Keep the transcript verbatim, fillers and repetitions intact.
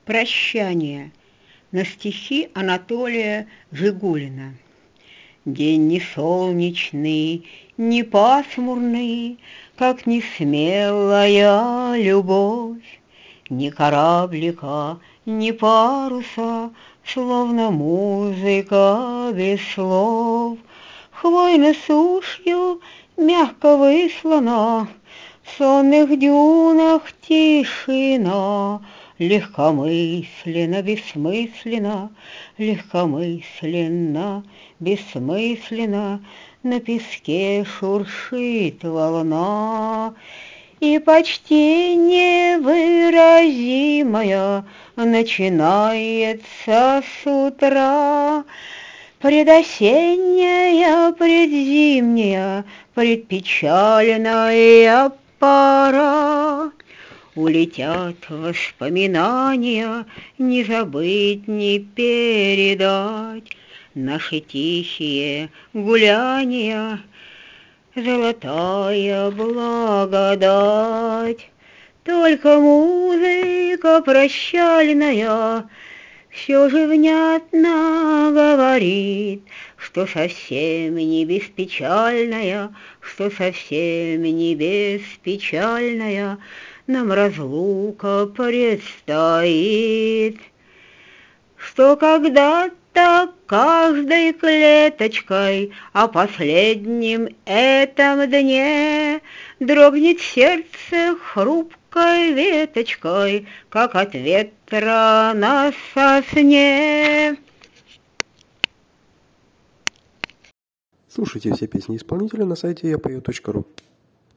Прощание на стихи Анатолия Жигулина. День не солнечный, не пасмурный, Как несмелая любовь, Ни кораблика, ни паруса, Словно музыка без слов. Хвойной сушью мягко выслана, В сонных дюнах тишина. Легкомысленно, бессмысленно, Легкомысленно, бессмысленно На песке шуршит волна. И почти невыразимая Начинается с утра. Предосенняя, предзимняя, Предпечальная пора. Улетят воспоминания, Не забыть, не передать Наши тихие гуляния, Золотая благодать. Только музыка прощальная Все же внятно говорит, Что совсем не беспечальная, Что совсем не беспечальная Нам разлука предстоит. Что когда-то каждой клеточкой О последнем этом дне Дрогнет сердце хрупкой веточкой, Как от ветра на сосне. Слушайте все песни исполнителя на сайте я пою точка ру.